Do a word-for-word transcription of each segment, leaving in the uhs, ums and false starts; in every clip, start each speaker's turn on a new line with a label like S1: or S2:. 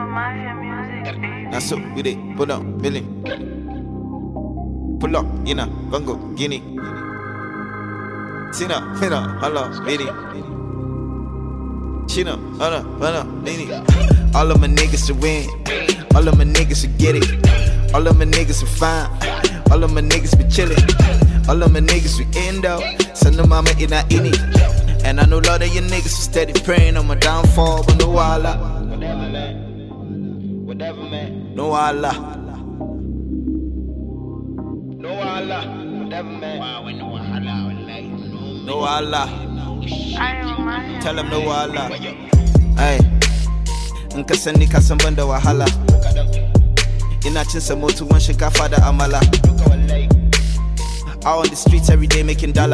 S1: Now so with it, pull up, Billy. Pull up, you know, Congo, Guinea. Sina, Fina, hello, Billy. Chino, hello, hello, Billy. All of my niggas to win. All of my niggas to get it. All of my niggas are fine. All of my niggas be chillin'. All of my niggas we end up. Send the mama in a ini. And I know a lot of your niggas are steady praying on my downfall, but no Allah. Whatever, man. Whatever, man. No Allah. No Allah. Whatever, man. No Allah. No Allah. Tell him no Allah. Ay. Nka sani ka san banda wahala. Ina cin samotu wan shinkafa da amala. Out on the streets every day making dollar.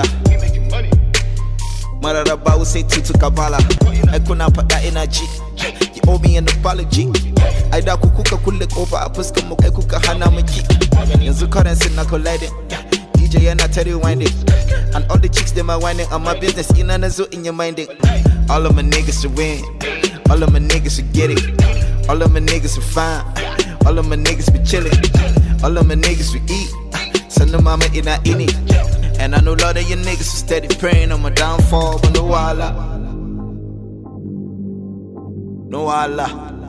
S1: Mararaba will say tutu kabala. I couldn't put that energy. You owe me an apology. I da kukuka kulle kofa a fuskar mu kai kuka hana mu ki. Yanzu currency na colliding. D J and I tell you winding. And all the chicks them are whining on my business. Ina na zo in your minding. All of my niggas to win. All of my niggas to get it. All of my niggas are fine. All of my niggas be chillin'. All of my niggas we eat. Send the mama in a ini. And I know a lot of your niggas are steady praying on my downfall, but no Allah. No Allah.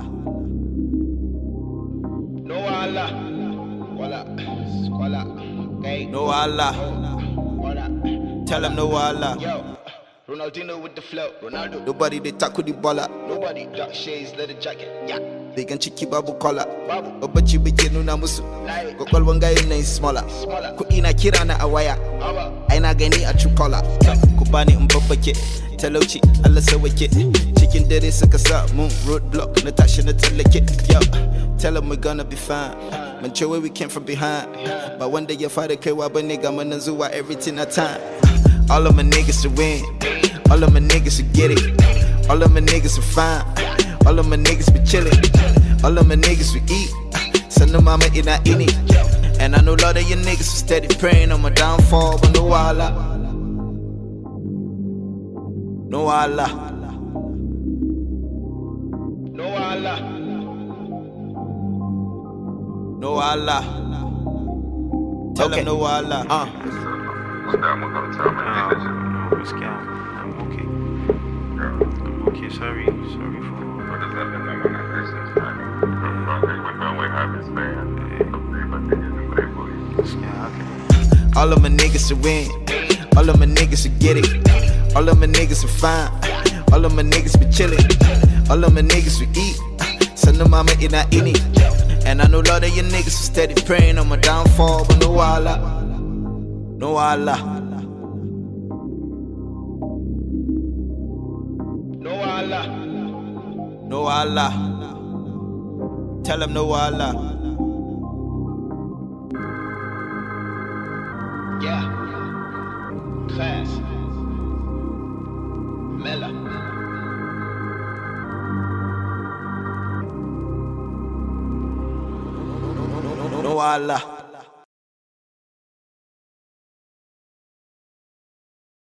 S1: No Allah. Walla. Squalla. Okay. No Allah. Tell him no Allah. Yo. Ronaldinho with the flow. Ronaldo. Nobody they tackle the baller. Nobody. Dark shades, leather jacket. Yeah. They can cheeky babu collar. Babu. But you be getting na musu. Go call one guy in smaller. Ku ina kira na awaya. Aina gani a chukola. Kubani mbabake. Telochi, Allah sawake. Chicken dere suka sa moon roadblock. Natasha na teleke. Yo. Tell them we're gonna be fine. Man, show where we came from behind. But one day your father came up, but nigga, man, Zuwa everything at time. All of my niggas to win. All of my niggas to get it. All of my niggas are fine. All of my niggas be chillin'. All of my niggas we eat. Send the mama in a ini. And I know a lot of your niggas are steady praying on my downfall, but no Allah. No Allah. No Allah. No Allah. Tell okay. him no Allah. Uh.
S2: What's that one gonna tell me?
S3: No, it's Cal. I'm okay. I'm okay. Sorry. Sorry for.
S2: What does that mean? I'm on that business, man. We're going with habits, man.
S1: All of my niggas to win. All of my niggas to get it. All of my niggas are fine. All of my niggas be chillin'. All of my niggas we eat. Send the mama in a ini. And I know a lot of your niggas are steady praying on my downfall, but no Allah. No Allah. No Allah. No Allah. Tell him no Allah. Yeah. Class. Mela. No Allah.